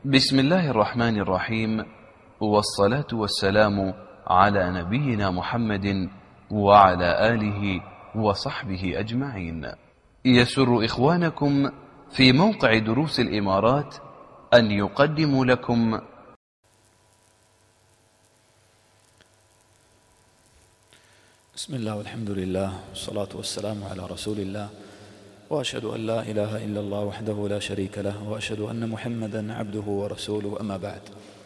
بسم الله الرحمن الرحيم، والصلاة والسلام على نبينا محمد وعلى آله وصحبه أجمعين. يسر إخوانكم في موقع دروس الإمارات أن يقدموا لكم بسم الله والحمد لله والصلاة والسلام على رسول الله، وأشهد أن لا إله إلا الله وحده لا شريك له، وأشهد أن محمدا عبده ورسوله، أما بعد.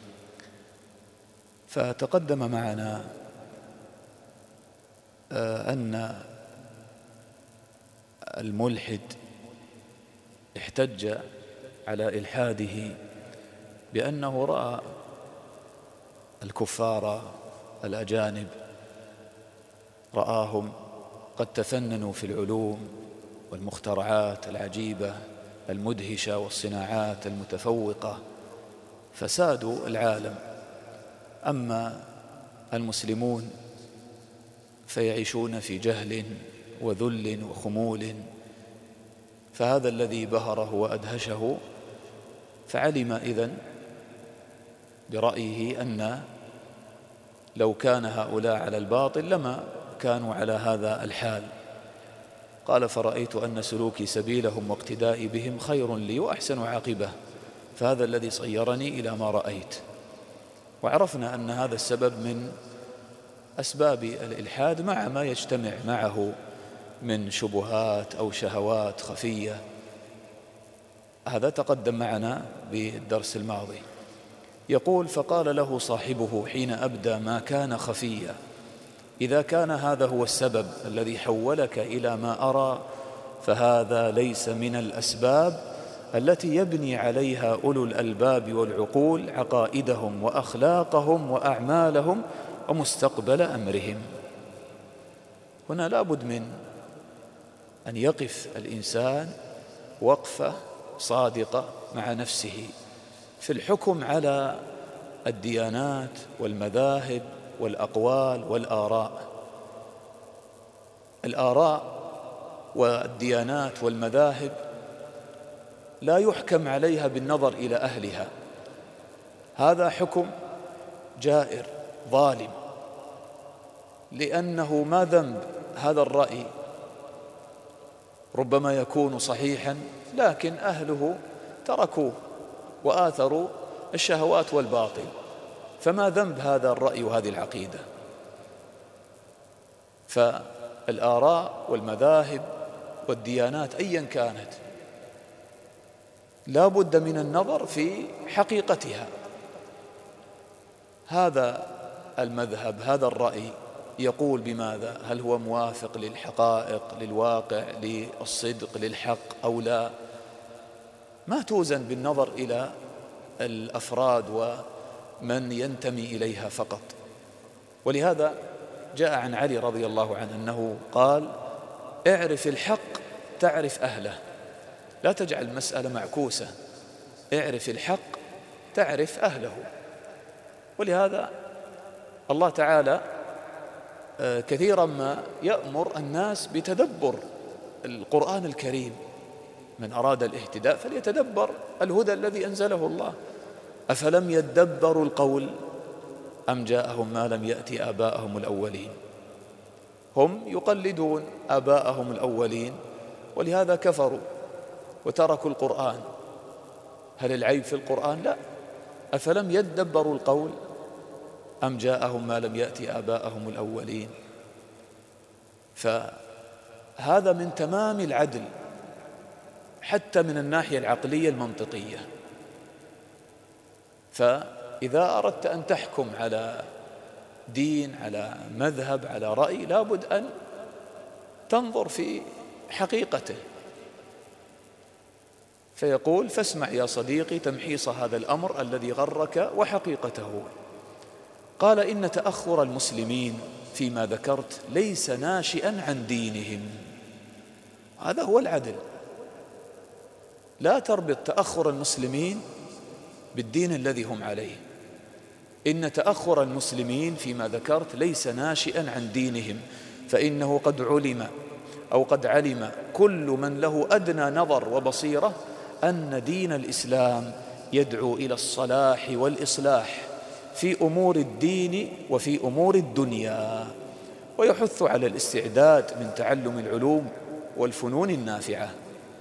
فتقدم معنا أن الملحد احتج على إلحاده بأنه رأى الكفار الأجانب، رآهم قد تفننوا في العلوم والمخترعات العجيبة المدهشة والصناعات المتفوقة، فسادوا العالم، أما المسلمون فيعيشون في جهل وذل وخمول. فهذا الذي بهره وأدهشه، فعلم إذن برأيه أن لو كان هؤلاء على الباطل لما كانوا على هذا الحال. قال: فرأيت أن سلوكي سبيلهم واقتدائي بهم خير لي وأحسن عاقبة، فهذا الذي صيرني إلى ما رأيت. وعرفنا أن هذا السبب من أسباب الإلحاد مع ما يجتمع معه من شبهات أو شهوات خفية. هذا تقدم معنا بالدرس الماضي. يقول: فقال له صاحبه حين أبدى ما كان خفيا: إذا كان هذا هو السبب الذي حولك إلى ما أرى، فهذا ليس من الأسباب التي يبني عليها أولو الألباب والعقول عقائدهم وأخلاقهم وأعمالهم ومستقبل أمرهم. هنا لابد من أن يقف الإنسان وقفة صادقة مع نفسه في الحكم على الديانات والمذاهب والأقوال والآراء. الآراء والديانات والمذاهب لا يحكم عليها بالنظر إلى أهلها، هذا حكم جائر ظالم، لأنه ما ذنب هذا الرأي ربما يكون صحيحا، لكن أهله تركوه وآثروا الشهوات والباطل، فما ذنب هذا الرأي وهذه العقيدة؟ فالآراء والمذاهب والديانات أيا كانت لا بد من النظر في حقيقتها. هذا المذهب، هذا الرأي يقول بماذا؟ هل هو موافق للحقائق، للواقع، للصدق، للحق أو لا؟ ما توزن بالنظر إلى الأفراد ومن ينتمي إليها فقط. ولهذا جاء عن علي رضي الله عنه أنه قال: اعرف الحق تعرف أهله، لا تجعل المسألة معكوسة، اعرف الحق تعرف أهله. ولهذا الله تعالى كثيرا ما يأمر الناس بتدبر القرآن الكريم. من أراد الاهتداء فليتدبر الهدى الذي أنزله الله. أفلم يدبروا القول أم جاءهم ما لم يأتي آباءهم الأولين. هم يقلدون آباءهم الأولين، ولهذا كفروا وتركوا القرآن. هل العيب في القرآن؟ لا. أفلم يدبروا القول أم جاءهم ما لم يأتي آباءهم الأولين. فهذا من تمام العدل حتى من الناحية العقلية المنطقية. فإذا أردت أن تحكم على دين، على مذهب، على رأي، لابد أن تنظر في حقيقته. فيقول: فاسمع يا صديقي تمحيص هذا الأمر الذي غرك وحقيقته. قال: إن تأخر المسلمين فيما ذكرت ليس ناشئا عن دينهم. هذا هو العدل. لا تربط تأخر المسلمين بالدين الذي هم عليه. إن تأخر المسلمين فيما ذكرت ليس ناشئا عن دينهم، فإنه قد علم أو قد علم كل من له أدنى نظر وبصيرة أن دين الإسلام يدعو إلى الصلاح والإصلاح في أمور الدين وفي أمور الدنيا، ويحث على الاستعداد من تعلم العلوم والفنون النافعة،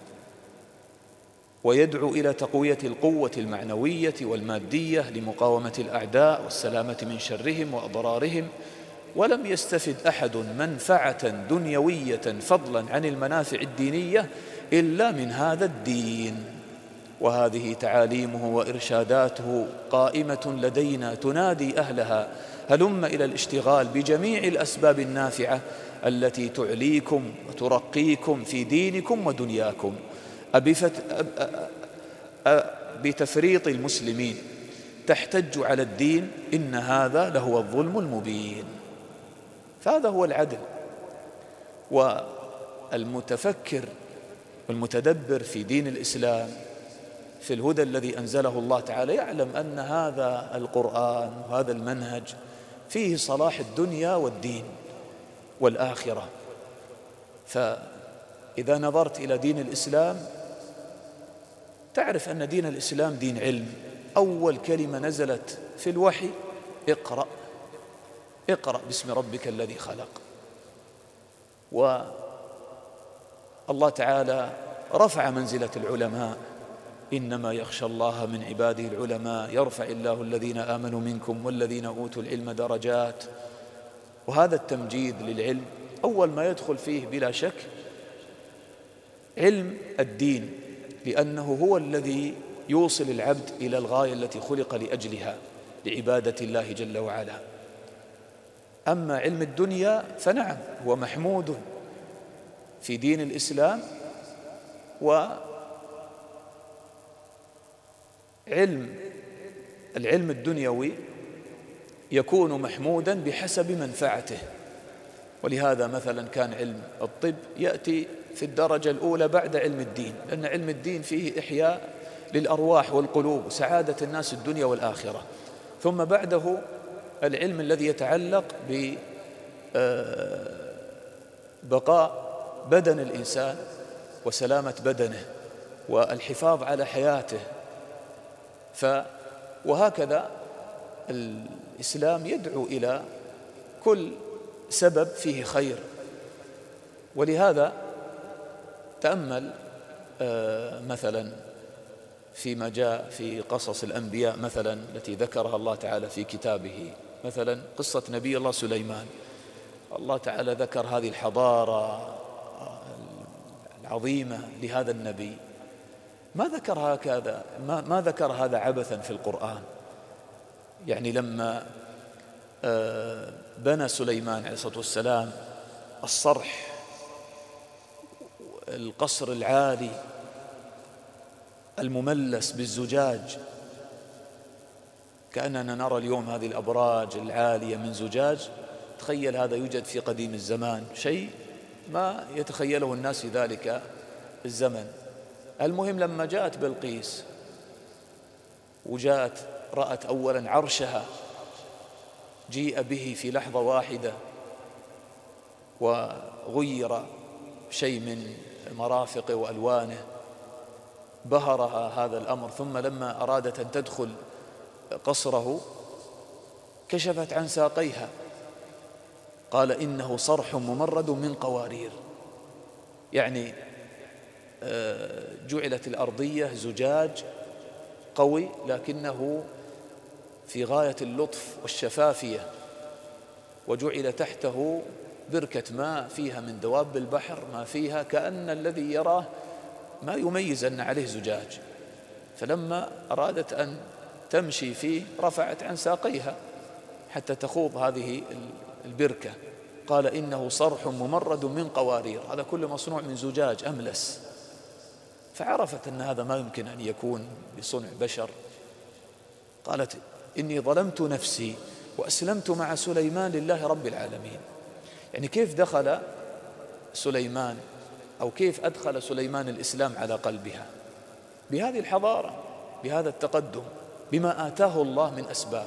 ويدعو إلى تقوية القوة المعنوية والمادية لمقاومة الأعداء والسلامة من شرهم وأضرارهم. ولم يستفد أحد منفعة دنيوية فضلا عن المنافع الدينية إلا من هذا الدين، وهذه تعاليمه وإرشاداته قائمة لدينا تنادي أهلها: هلم إلى الاشتغال بجميع الأسباب النافعة التي تعليكم وترقيكم في دينكم ودنياكم. بتفريط المسلمين تحتج على الدين، إن هذا لهو الظلم المبين. فهذا هو العدل. والمتفكر والمتدبر في دين الإسلام في الهدى الذي أنزله الله تعالى يعلم أن هذا القرآن وهذا المنهج فيه صلاح الدنيا والدين والآخرة. فإذا نظرت إلى دين الإسلام تعرف أن دين الإسلام دين علم. أول كلمة نزلت في الوحي: اقرأ، اقرأ باسم ربك الذي خلق. والله تعالى رفع منزلة العلماء: إنما يخشى الله من عباده العلماء، يرفع الله الذين آمنوا منكم والذين أوتوا العلم درجات. وهذا التمجيد للعلم أول ما يدخل فيه بلا شك علم الدين، لأنه هو الذي يوصل العبد إلى الغاية التي خلق لأجلها، لعبادة الله جل وعلا. أما علم الدنيا فنعم هو محمود في دين الإسلام، العلم الدنيوي يكون محمودا بحسب منفعته. ولهذا مثلا كان علم الطب يأتي في الدرجة الأولى بعد علم الدين، لأن علم الدين فيه إحياء للأرواح والقلوب وسعادة الناس الدنيا والآخرة. ثم بعده العلم الذي يتعلق ببقاء بدن الإنسان وسلامة بدنه والحفاظ على حياته. وهكذا الإسلام يدعو إلى كل سبب فيه خير. ولهذا تأمل مثلا فيما جاء في قصص الأنبياء مثلا التي ذكرها الله تعالى في كتابه، مثلا قصة نبي الله سليمان. الله تعالى ذكر هذه الحضارة العظيمة لهذا النبي، ما ذكر هذا عبثا في القرآن. يعني لما بنى سليمان عليه الصلاة والسلام الصرح، القصر العالي المملس بالزجاج، كأننا نرى اليوم هذه الأبراج العالية من زجاج، تخيل هذا يوجد في قديم الزمان، شيء ما يتخيله الناس في ذلك الزمن. المهم لما جاءت بلقيس وجاءت رأت أولا عرشها جيء به في لحظة واحدة وغير شيء من مرافقه وألوانه، بهرها هذا الأمر. ثم لما أرادت أن تدخل قصره كشفت عن ساقيها، قال إنه صرح ممرد من قوارير. يعني جعلت الأرضية زجاج قوي لكنه في غاية اللطف والشفافية، وجعل تحته بركة ماء فيها من دواب البحر ما فيها، كأن الذي يراه ما يميز أن عليه زجاج. فلما أرادت أن تمشي فيه رفعت عن ساقيها حتى تخوض هذه البركة، قال إنه صرح ممرد من قوارير، هذا كله مصنوع من زجاج أملس. فعرفت أن هذا ما يمكن أن يكون بصنع بشر. قالت إني ظلمت نفسي وأسلمت مع سليمان لله رب العالمين. يعني كيف دخل سليمان أو كيف أدخل سليمان الإسلام على قلبها؟ بهذه الحضارة، بهذا التقدم، بما آتاه الله من أسباب.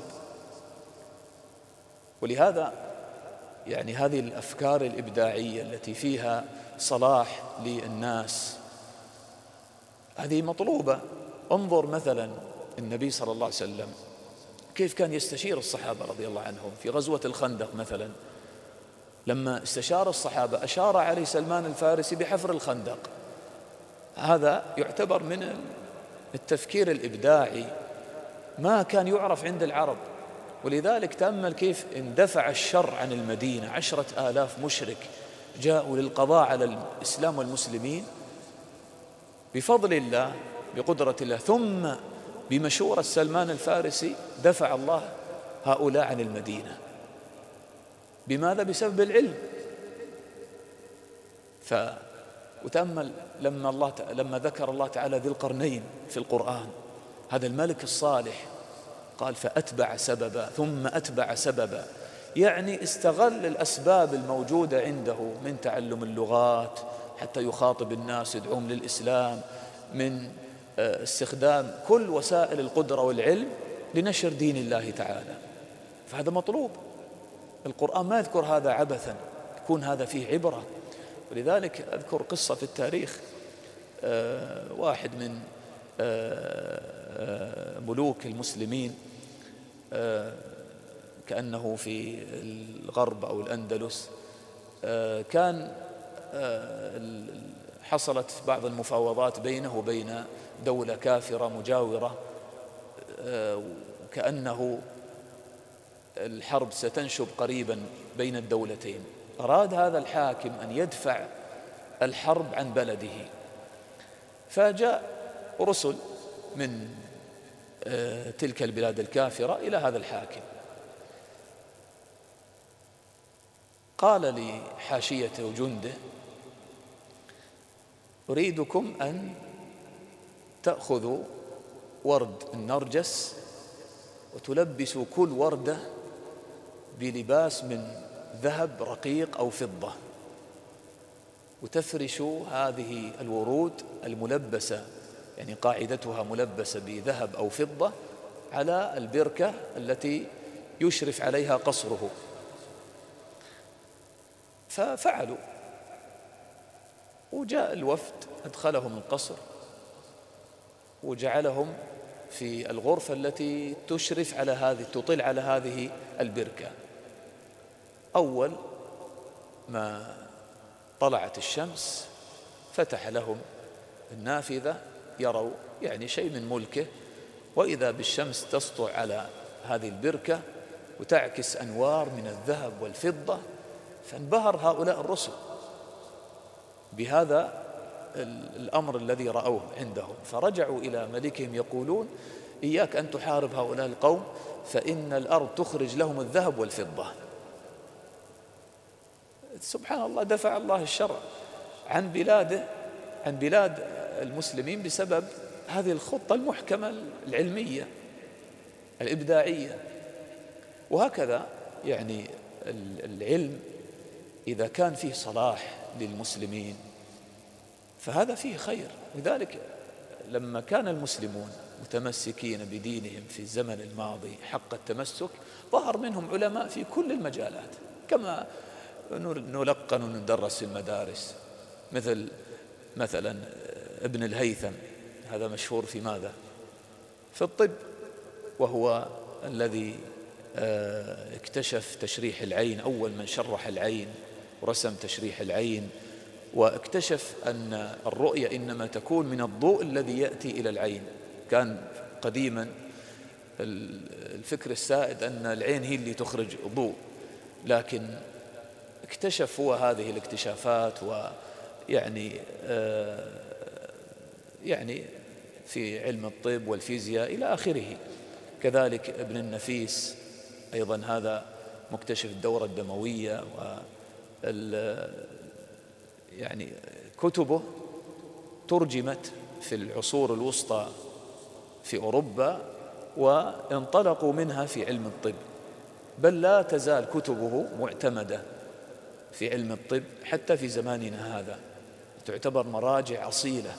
ولهذا يعني هذه الأفكار الإبداعية التي فيها صلاح للناس هذه مطلوبة. انظر مثلا النبي صلى الله عليه وسلم كيف كان يستشير الصحابة رضي الله عنهم في غزوة الخندق مثلا. لما استشار الصحابة أشار عليه سلمان الفارسي بحفر الخندق. هذا يعتبر من التفكير الإبداعي، ما كان يعرف عند العرب. ولذلك تأمل كيف اندفع الشر عن المدينة، 10,000 مشرك جاءوا للقضاء على الإسلام والمسلمين بفضل الله بقدرة الله، ثم بمشورة سلمان الفارسي دفع الله هؤلاء عن المدينة. بماذا؟ بسبب العلم. وتأمل لما ذكر الله تعالى ذي القرنين في القرآن، هذا الملك الصالح، قال فأتبع سببا ثم أتبع سببا، يعني استغل الأسباب الموجودة عنده من تعلم اللغات حتى يخاطب الناس يدعوهم للإسلام، من استخدام كل وسائل القدرة والعلم لنشر دين الله تعالى. فهذا مطلوب. القرآن ما يذكر هذا عبثا، يكون هذا فيه عبرة. ولذلك أذكر قصة في التاريخ، واحد من ملوك المسلمين كأنه في الغرب أو الأندلس، كان حصلت بعض المفاوضات بينه وبين دولة كافرة مجاورة، كأنه الحرب ستنشب قريبا بين الدولتين. أراد هذا الحاكم أن يدفع الحرب عن بلده، فجاء رسل من تلك البلاد الكافرة إلى هذا الحاكم، قال لحاشيته وجنده أريدكم أن تأخذوا ورد النرجس وتلبسوا كل وردة بلباس من ذهب رقيق أو فضة، وتفرشوا هذه الورود الملبسة، يعني قاعدتها ملبسة بذهب أو فضة، على البركة التي يشرف عليها قصره. ففعلوا، وجاء الوفد أدخلهم القصر وجعلهم في الغرفة التي تشرف على هذه، تطل على هذه البركة. أول ما طلعت الشمس فتح لهم النافذة يروا يعني شيء من ملكه، وإذا بالشمس تسطع على هذه البركة وتعكس أنوار من الذهب والفضة. فانبهر هؤلاء الرسل بهذا الأمر الذي رأوه عندهم، فرجعوا إلى ملكهم يقولون إياك أن تحارب هؤلاء القوم فإن الأرض تخرج لهم الذهب والفضة. سبحان الله، دفع الله الشر عن بلاده، عن بلاد المسلمين، بسبب هذه الخطة المحكمة العلمية الإبداعية. وهكذا يعني العلم إذا كان فيه صلاح للمسلمين فهذا فيه خير. لذلك لما كان المسلمون متمسكين بدينهم في الزمن الماضي حق التمسك، ظهر منهم علماء في كل المجالات، كما نلقن وندرس في المدارس، مثلا ابن الهيثم، هذا مشهور في ماذا؟ في الطب، وهو الذي اكتشف تشريح العين، أول من شرح العين ورسم تشريح العين، واكتشف أن الرؤية إنما تكون من الضوء الذي يأتي إلى العين. كان قديما الفكر السائد أن العين هي اللي تخرج ضوء، لكن اكتشف هو هذه الاكتشافات، ويعني يعني في علم الطب والفيزياء إلى آخره. كذلك ابن النفيس أيضا، هذا مكتشف الدورة الدموية، يعني كتبه ترجمت في العصور الوسطى في أوروبا، وانطلقوا منها في علم الطب، بل لا تزال كتبه معتمدة في علم الطب حتى في زماننا هذا، تعتبر مراجع أصيلة.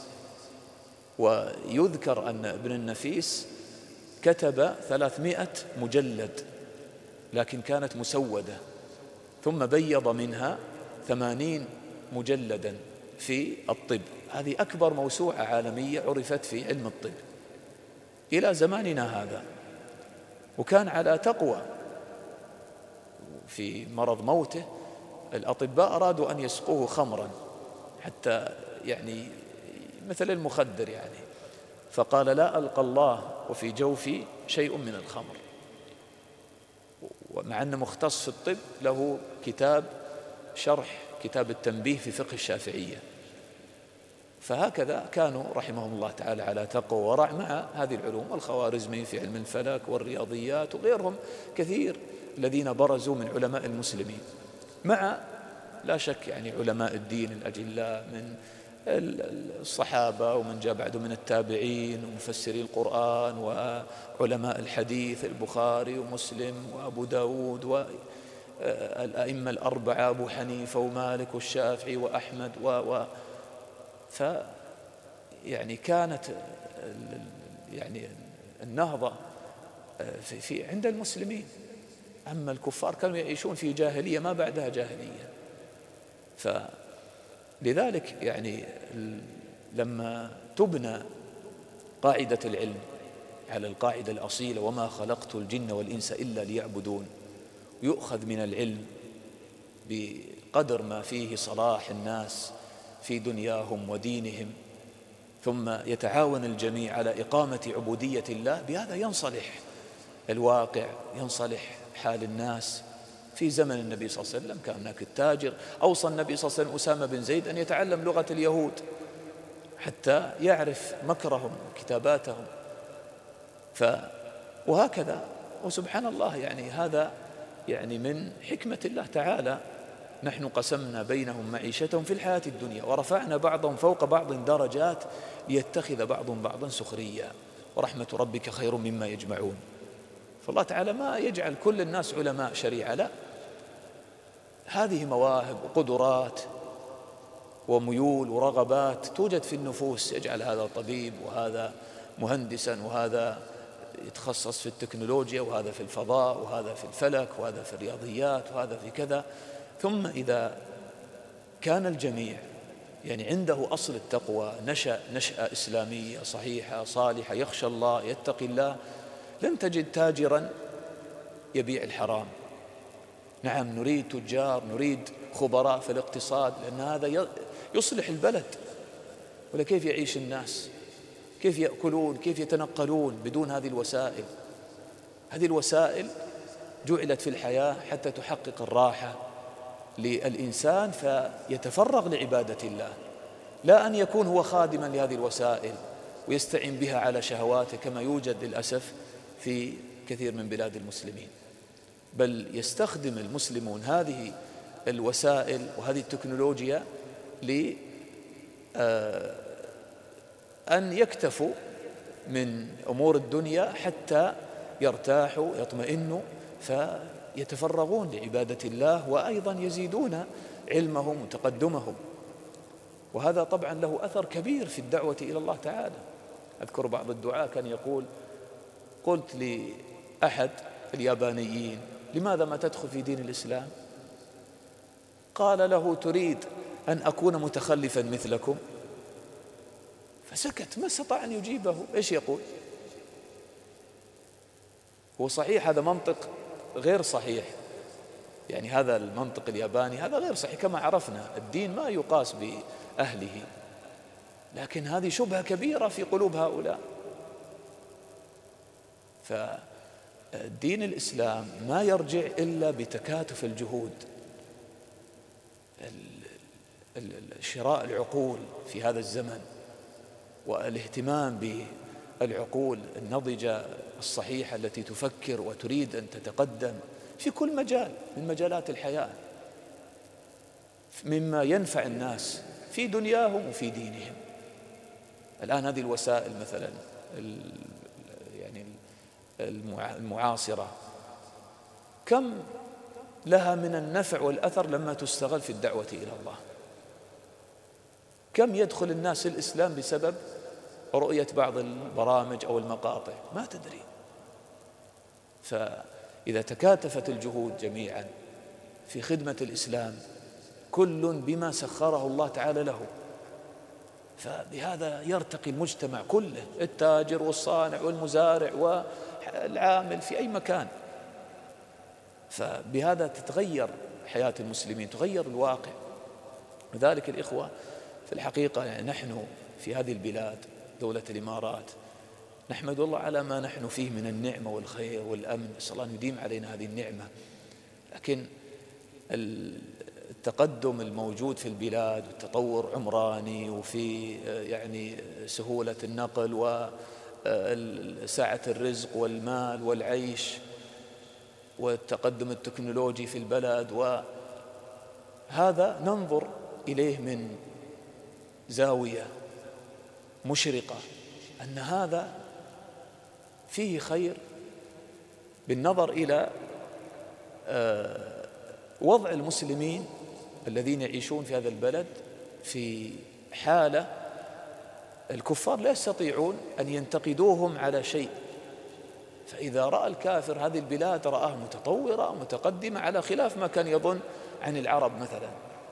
ويذكر أن ابن النفيس كتب 300 مجلد، لكن كانت مسودة، ثم بيض منها 80 مجلدا في الطب. هذه أكبر موسوعة عالمية عرفت في علم الطب. إلى زماننا هذا، وكان على تقوى. في مرض موته الأطباء أرادوا أن يسقوه خمرا حتى يعني مثل المخدر يعني، فقال لا ألقى الله وفي جوفي شيء من الخمر، ومع أنه مختص في الطب له كتاب شرح كتاب التنبيه في فقه الشافعية. فهكذا كانوا رحمهم الله تعالى على تقوى ورع مع هذه العلوم، الخوارزمي في علم الفلك والرياضيات وغيرهم كثير الذين برزوا من علماء المسلمين، مع لا شك يعني علماء الدين الأجلاء من الصحابة ومن جاء بعده من التابعين ومفسري القرآن وعلماء الحديث البخاري ومسلم وأبو داود والأئمة الأربعة أبو حنيفة ومالك والشافعي وأحمد يعني كانت يعني النهضة في عند المسلمين. أما الكفار كانوا يعيشون في جاهلية ما بعدها جاهلية. فلذلك يعني لما تبنى قاعدة العلم على القاعدة الأصيلة وما خلقت الجن والإنس إلا ليعبدون، يؤخذ من العلم بقدر ما فيه صلاح الناس في دنياهم ودينهم، ثم يتعاون الجميع على إقامة عبودية الله، بهذا ينصلح الواقع، ينصلح حال الناس. في زمن النبي صلى الله عليه وسلم كان هناك التاجر، أوصى النبي صلى الله عليه وسلم أسامة بن زيد أن يتعلم لغة اليهود حتى يعرف مكرهم وكتاباتهم. وهكذا، وسبحان الله يعني هذا يعني من حكمة الله تعالى. نحن قسمنا بينهم معيشتهم في الحياة الدنيا ورفعنا بعضهم فوق بعض درجات ليتخذ بعضهم بعضا سخريا ورحمة ربك خير مما يجمعون. فالله تعالى ما يجعل كل الناس علماء شريعة، لا، هذه مواهب وقدرات وميول ورغبات توجد في النفوس، يجعل هذا طبيب وهذا مهندسا وهذا يتخصص في التكنولوجيا وهذا في الفضاء وهذا في الفلك وهذا في الرياضيات وهذا في كذا. ثم إذا كان الجميع يعني عنده أصل التقوى، نشأة إسلامية صحيحة صالحة، يخشى الله يتقي الله، لن تجد تاجرا يبيع الحرام. نعم نريد تجار، نريد خبراء في الاقتصاد، لأن هذا يصلح البلد، ولا كيف يعيش الناس، كيف يأكلون، كيف يتنقلون بدون هذه الوسائل. هذه الوسائل جعلت في الحياة حتى تحقق الراحة للإنسان فيتفرغ لعبادة الله، لا أن يكون هو خادما لهذه الوسائل ويستعين بها على شهواته كما يوجد للأسف في كثير من بلاد المسلمين. بل يستخدم المسلمون هذه الوسائل وهذه التكنولوجيا لأن يكتفوا من أمور الدنيا حتى يرتاحوا يطمئنوا فيتفرغون لعبادة الله، وأيضا يزيدون علمهم وتقدمهم. وهذا طبعا له أثر كبير في الدعوة إلى الله تعالى. أذكر بعض الدعاة كان يقول: قلت لأحد اليابانيين: لماذا ما تدخل في دين الإسلام؟ قال له: تريد أن أكون متخلفا مثلكم؟ فسكت، ما استطاع أن يجيبه. إيش يقول؟ هو صحيح هذا منطق غير صحيح، يعني هذا المنطق الياباني هذا غير صحيح، كما عرفنا الدين ما يقاس بأهله، لكن هذه شبهة كبيرة في قلوب هؤلاء. فدين الإسلام ما يرجع إلا بتكاتف الجهود، شراء العقول في هذا الزمن والاهتمام بالعقول النضجة الصحيحة التي تفكر وتريد أن تتقدم في كل مجال من مجالات الحياة، مما ينفع الناس في دنياهم وفي دينهم. الآن هذه الوسائل مثلا يعني المعاصرة كم لها من النفع والأثر لما تستغل في الدعوة إلى الله. كم يدخل الناس الإسلام بسبب رؤية بعض البرامج أو المقاطع، ما تدري. فإذا تكاتفت الجهود جميعا في خدمة الإسلام كل بما سخره الله تعالى له، فبهذا يرتقي المجتمع كله، التاجر والصانع والمزارع والعامل في أي مكان. فبهذا تتغير حياة المسلمين، تغير الواقع. لذلك الإخوة في الحقيقة يعني نحن في هذه البلاد دولة الإمارات نحمد الله على ما نحن فيه من النعمة والخير والأمن، نسأل الله أن يديم علينا هذه النعمة. لكن التقدم الموجود في البلاد والتطور عمراني وفي يعني سهولة النقل وسعة الرزق والمال والعيش والتقدم التكنولوجي في البلد، وهذا ننظر إليه من زاوية مشرقة أن هذا فيه خير بالنظر إلى وضع المسلمين الذين يعيشون في هذا البلد في حالة الكفار لا يستطيعون أن ينتقدوهم على شيء. فإذا رأى الكافر هذه البلاد رآها متطورة متقدمة على خلاف ما كان يظن عن العرب مثلا،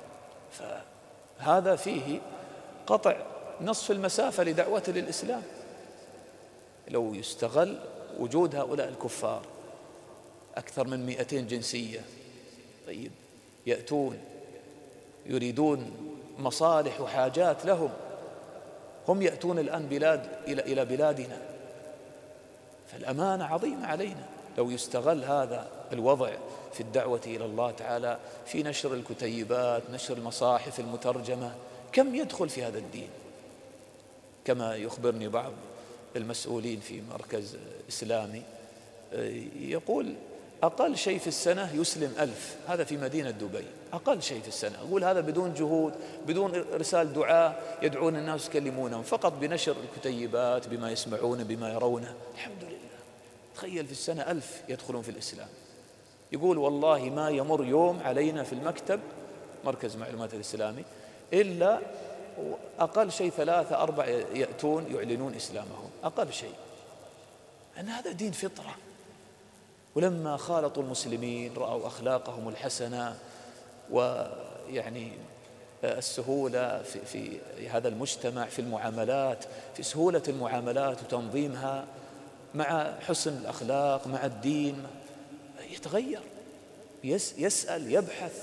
فهذا فيه قطع نصف المسافة لدعوة للإسلام. لو يستغل وجود هؤلاء الكفار أكثر من 200 جنسية، طيب يأتون يريدون مصالح وحاجات لهم، هم يأتون الآن إلى بلادنا، فالأمانة عظيمة علينا. لو يستغل هذا الوضع في الدعوة إلى الله تعالى، في نشر الكتيبات، نشر المصاحف المترجمة، كم يدخل في هذا الدين. كما يخبرني بعض المسؤولين في مركز إسلامي يقول أقل شيء في السنة يسلم 1000، هذا في مدينة دبي، أقل شيء في السنة. أقول هذا بدون جهود، بدون إرسال دعاء يدعون الناس يكلمونهم، فقط بنشر الكتيبات بما يسمعون بما يرونه. الحمد لله، تخيل في السنة 1000 يدخلون في الإسلام. يقول والله ما يمر يوم علينا في المكتب مركز معلومات الإسلامي إلا أقل شيء 3 4 يأتون يعلنون إسلامهم، أقل شيء. أن هذا دين فطرة. ولما خالطوا المسلمين رأوا أخلاقهم الحسنة ويعني السهولة في هذا المجتمع في المعاملات، في سهولة المعاملات وتنظيمها مع حسن الأخلاق مع الدين، يتغير، يسأل، يبحث.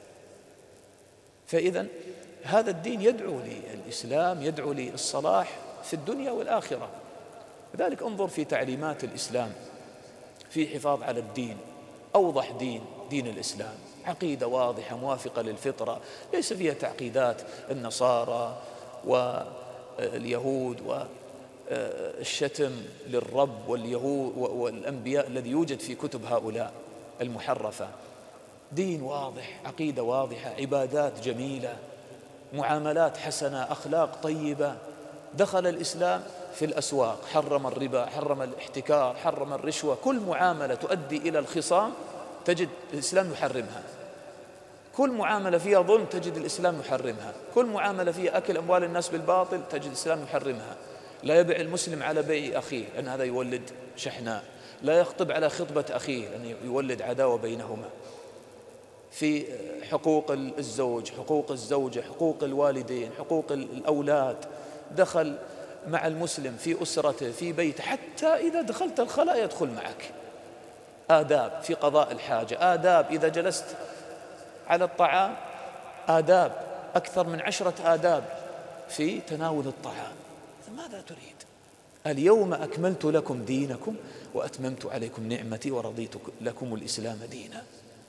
فإذا هذا الدين يدعو للإسلام، يدعو للصلاح في الدنيا والآخرة. لذلك انظر في تعليمات الإسلام في حفاظ على الدين. أوضح دين الإسلام، عقيدة واضحة موافقة للفطرة، ليس فيها تعقيدات النصارى واليهود والشتم للرب واليهود والأنبياء الذي يوجد في كتب هؤلاء المحرفة. دين واضح، عقيدة واضحة، عبادات جميلة، معاملات حسنة، أخلاق طيبة. دخل الإسلام في الأسواق، حرم الربا، حرم الاحتكار، حرم الرشوة، كل معاملة تؤدي إلى الخصام تجد الإسلام يحرمها. كل معاملة فيها ظلم تجد الإسلام يحرمها. كل معاملة فيها أكل أموال الناس بالباطل تجد الإسلام يحرمها. لا يبيع المسلم على بيع أخيه لأن هذا يولد شحناء، لا يخطب على خطبة أخيه لأن يولد عداوة بينهما. في حقوق الزوج، حقوق الزوجة، حقوق الوالدين، حقوق الأولاد، دخل مع المسلم في أسرته في بيته، حتى إذا دخلت الخلاء يدخل معك. آداب في قضاء الحاجة، آداب إذا جلست على الطعام، آداب أكثر من 10 آداب في تناول الطعام. ماذا تريد؟ اليوم أكملت لكم دينكم وأتممت عليكم نعمتي ورضيت لكم الإسلام دينا.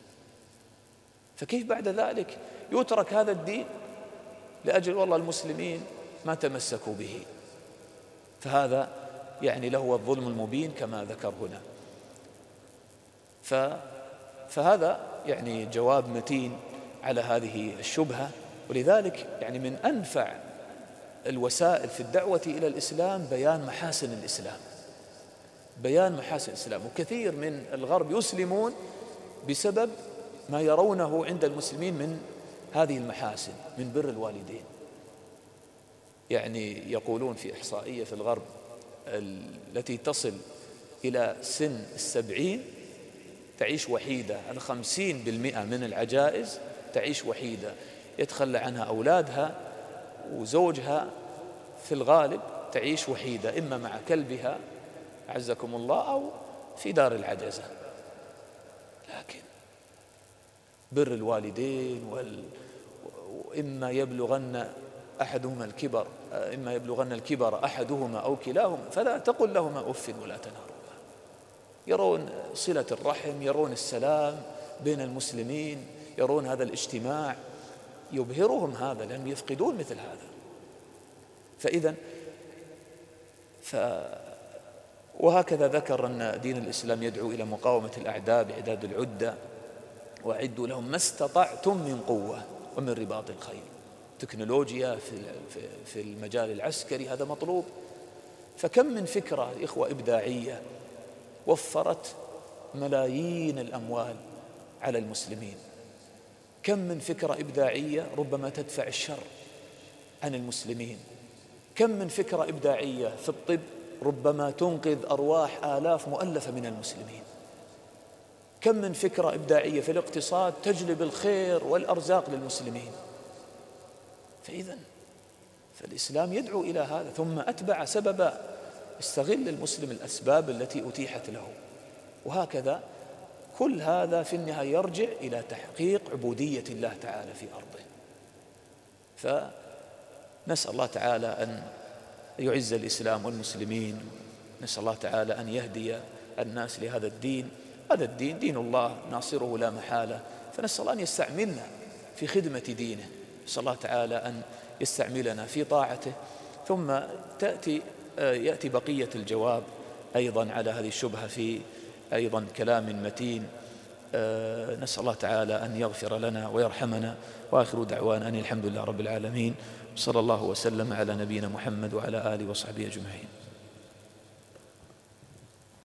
فكيف بعد ذلك يترك هذا الدين لأجل والله المسلمين ما تمسكوا به؟ فهذا يعني له الظلم المبين كما ذكر هنا. فهذا يعني جواب متين على هذه الشبهة. ولذلك يعني من أنفع الوسائل في الدعوة إلى الإسلام بيان محاسن الإسلام، بيان محاسن الإسلام. وكثير من الغرب يسلمون بسبب ما يرونه عند المسلمين من هذه المحاسن، من بر الوالدين. يعني يقولون في إحصائية في الغرب التي تصل إلى سن 70 تعيش وحيدة، 50% من العجائز تعيش وحيدة، يتخلى عنها أولادها وزوجها في الغالب تعيش وحيدة، إما مع كلبها أعزكم الله أو في دار العجزة. لكن بر الوالدين وإما يبلغن الكبر أحدهما أو كلاهما فلا تقل لهما أف ولا تنهرهما. يرون صلة الرحم، يرون السلام بين المسلمين، يرون هذا الاجتماع، يبهرهم هذا لأنهم يفقدون مثل هذا. وهكذا ذكر أن دين الإسلام يدعو إلى مقاومة الأعداء بإعداد العدة، وأعدوا لهم ما استطعتم من قوة ومن رباط الخيل. تكنولوجيا في المجال العسكري هذا مطلوب. فكم من فكرة إخوة إبداعية وفرت ملايين الأموال على المسلمين، كم من فكرة إبداعية ربما تدفع الشر عن المسلمين، كم من فكرة إبداعية في الطب ربما تنقذ أرواح آلاف مؤلفة من المسلمين، كم من فكرة إبداعية في الاقتصاد تجلب الخير والأرزاق للمسلمين. فالإسلام يدعو إلى هذا، ثم أتبع سببا استغل المسلم الأسباب التي أتيحت له. وهكذا كل هذا في النهاية يرجع إلى تحقيق عبودية الله تعالى في أرضه. فنسأل الله تعالى أن يعز الإسلام والمسلمين، نسأل الله تعالى أن يهدي الناس لهذا الدين. هذا الدين دين الله ناصره لا محالة، فنسأل الله أن يستعملنا في خدمة دينه، نسأل الله تعالى أن يستعملنا في طاعته. ثم يأتي بقية الجواب أيضا على هذه الشبهة في أيضا كلام متين. نسأل الله تعالى أن يغفر لنا ويرحمنا، وآخر دعوانا أن الحمد لله رب العالمين، صلى الله وسلم على نبينا محمد وعلى آله وصحبه أجمعين.